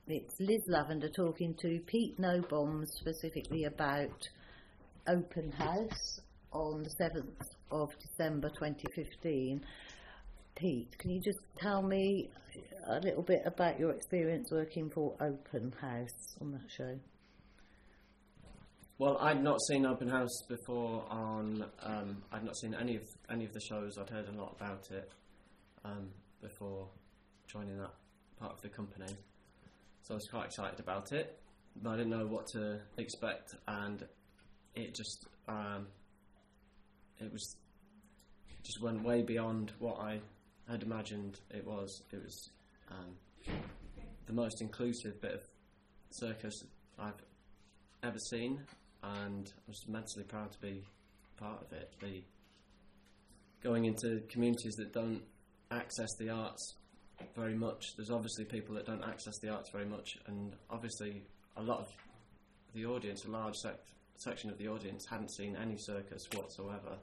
It's Liz Lavender talking to Pete No Bombs specifically about Open House on the 7th of December 2015. Pete, can you just tell me a little bit about your experience working for Open House on that show? Well, I'd not seen Open House before. I'd not seen any of the shows. I'd heard a lot about it before joining that part of the company, so I was quite excited about it. But I didn't know what to expect, and it just went way beyond what I had imagined it was. It was the most inclusive bit of circus I've ever seen, and I was immensely proud to be part of it. Going into communities that don't access the arts very much. There's obviously people that don't access the arts very much, and obviously a lot of the audience, a large section of the audience, hadn't seen any circus whatsoever.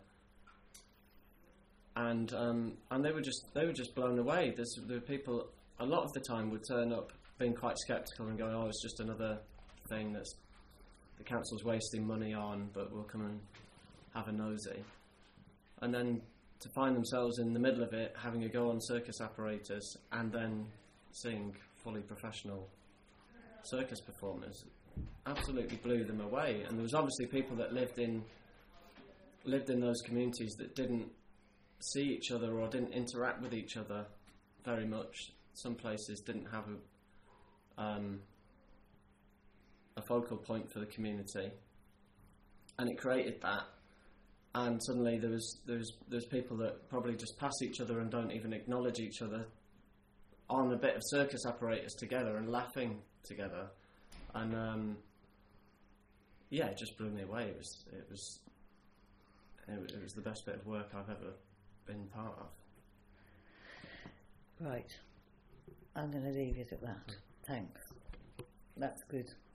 And they were just blown away. There were people a lot of the time would turn up being quite sceptical and going, "Oh, it's just another thing that's the council's wasting money on, but we'll come and have a nosy." And then to find themselves in the middle of it, having a go on circus apparatus, and then seeing fully professional circus performers, absolutely blew them away. And there was obviously people that lived in those communities that didn't see each other or didn't interact with each other very much. Some places didn't have a focal point for the community, and it created that. And suddenly there's people that probably just pass each other and don't even acknowledge each other on a bit of circus apparatus together and laughing together, and it just blew me away. It was the best bit of work I've ever been part of. Right, I'm going to leave it at that. Thanks. That's good.